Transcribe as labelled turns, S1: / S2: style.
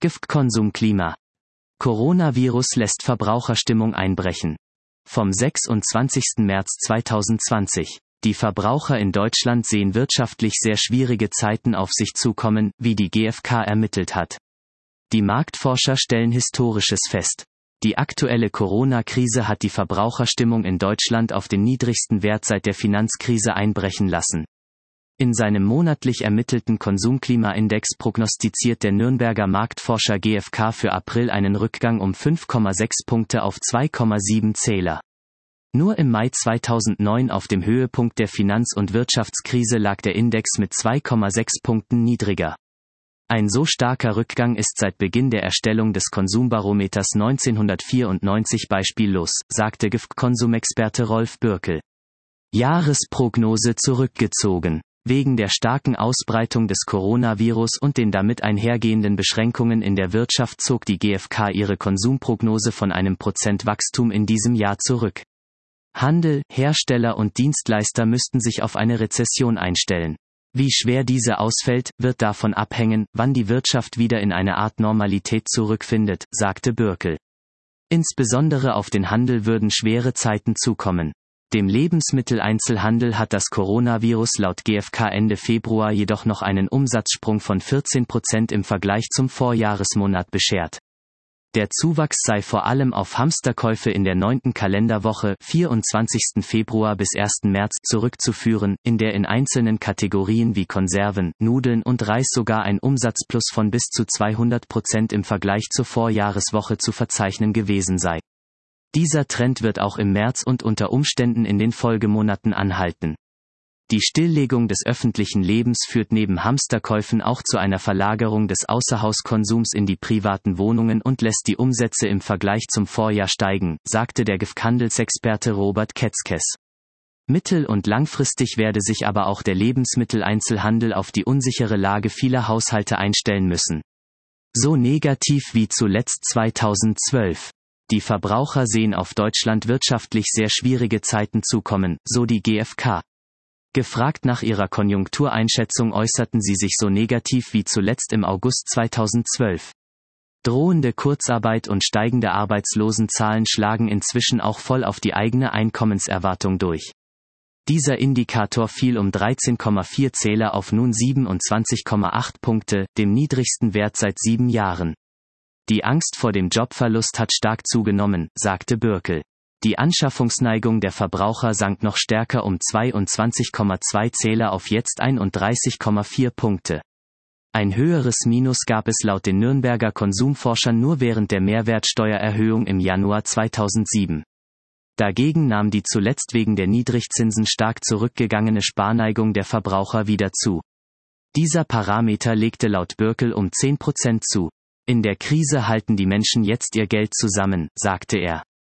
S1: Giftkonsumklima. Coronavirus lässt Verbraucherstimmung einbrechen. Vom 26. März 2020. Die Verbraucher in Deutschland sehen wirtschaftlich sehr schwierige Zeiten auf sich zukommen, wie die GfK ermittelt hat. Die Marktforscher stellen Historisches fest. Die aktuelle Corona-Krise hat die Verbraucherstimmung in Deutschland auf den niedrigsten Wert seit der Finanzkrise einbrechen lassen. In seinem monatlich ermittelten Konsumklimaindex prognostiziert der Nürnberger Marktforscher GfK für April einen Rückgang um 5,6 Punkte auf 2,7 Zähler. Nur im Mai 2009 auf dem Höhepunkt der Finanz- und Wirtschaftskrise lag der Index mit 2,6 Punkten niedriger. Ein so starker Rückgang ist seit Beginn der Erstellung des Konsumbarometers 1994 beispiellos, sagte GfK-Konsumexperte Rolf Bürkel. Jahresprognose zurückgezogen. Wegen der starken Ausbreitung des Coronavirus und den damit einhergehenden Beschränkungen in der Wirtschaft zog die GfK ihre Konsumprognose von einem Prozentwachstum in diesem Jahr zurück. Handel, Hersteller und Dienstleister müssten sich auf eine Rezession einstellen. Wie schwer diese ausfällt, wird davon abhängen, wann die Wirtschaft wieder in eine Art Normalität zurückfindet, sagte Bürkel. Insbesondere auf den Handel würden schwere Zeiten zukommen. Dem Lebensmitteleinzelhandel hat das Coronavirus laut GfK Ende Februar jedoch noch einen Umsatzsprung von 14% im Vergleich zum Vorjahresmonat beschert. Der Zuwachs sei vor allem auf Hamsterkäufe in der 9. Kalenderwoche, 24. Februar bis 1. März, zurückzuführen, in der in einzelnen Kategorien wie Konserven, Nudeln und Reis sogar ein Umsatzplus von bis zu 200% im Vergleich zur Vorjahreswoche zu verzeichnen gewesen sei. Dieser Trend wird auch im März und unter Umständen in den Folgemonaten anhalten. Die Stilllegung des öffentlichen Lebens führt neben Hamsterkäufen auch zu einer Verlagerung des Außerhauskonsums in die privaten Wohnungen und lässt die Umsätze im Vergleich zum Vorjahr steigen, sagte der GfK-Handelsexperte Robert Ketzkes. Mittel- und langfristig werde sich aber auch der Lebensmitteleinzelhandel auf die unsichere Lage vieler Haushalte einstellen müssen. So negativ wie zuletzt 2012. Die Verbraucher sehen auf Deutschland wirtschaftlich sehr schwierige Zeiten zukommen, so die GfK. Gefragt nach ihrer Konjunktureinschätzung äußerten sie sich so negativ wie zuletzt im August 2012. Drohende Kurzarbeit und steigende Arbeitslosenzahlen schlagen inzwischen auch voll auf die eigene Einkommenserwartung durch. Dieser Indikator fiel um 13,4 Zähler auf nun 27,8 Punkte, dem niedrigsten Wert seit 7 Jahren. Die Angst vor dem Jobverlust hat stark zugenommen, sagte Bürkel. Die Anschaffungsneigung der Verbraucher sank noch stärker um 22,2 Zähler auf jetzt 31,4 Punkte. Ein höheres Minus gab es laut den Nürnberger Konsumforschern nur während der Mehrwertsteuererhöhung im Januar 2007. Dagegen nahm die zuletzt wegen der Niedrigzinsen stark zurückgegangene Sparneigung der Verbraucher wieder zu. Dieser Parameter legte laut Bürkel um 10% zu. In der Krise halten die Menschen jetzt ihr Geld zusammen, sagte er.